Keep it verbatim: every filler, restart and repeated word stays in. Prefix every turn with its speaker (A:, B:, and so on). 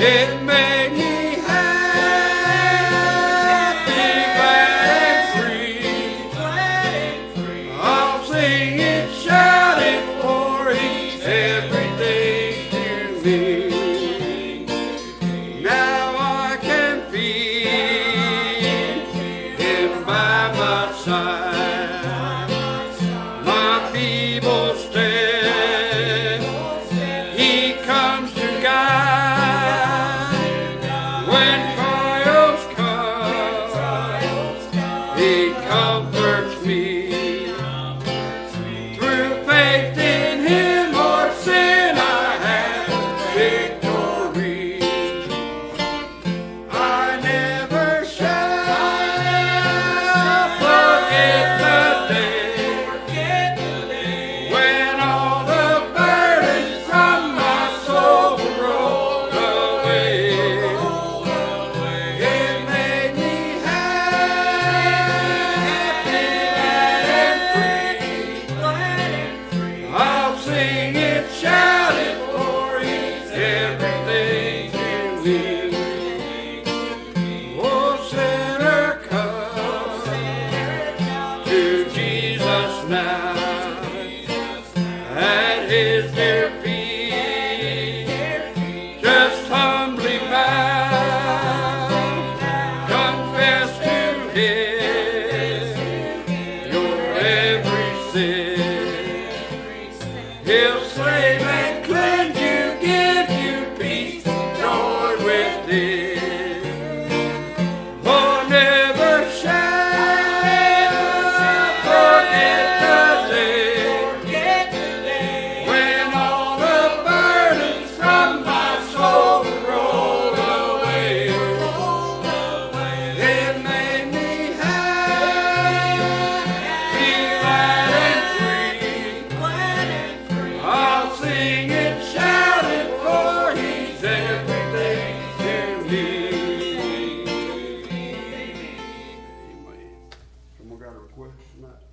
A: It made me happy, glad and free. I'll sing it, shout it, for He's everything to me. Now I can feel Him by my side. My feeble step, He comes to guide. When trials come, He comforts me. Through faith in Him or sin, I have victory. I never shall forget the day when all the burdens from my soul rolled away. It made me happy, glad and free. I'll sing it, shout it, for He's everything to me. Oh, sinner, come to Jesus now. At His dear feet, just humbly bow. Confess to Him your every sin. He'll save and cleanse you, give you peace, joy within. Oh, never shall forget the day when all the burdens from my soul rolled away. It made me happy, glad and free. I'll sing it, shout it, for He's everything to me. Amen. Someone got a request tonight?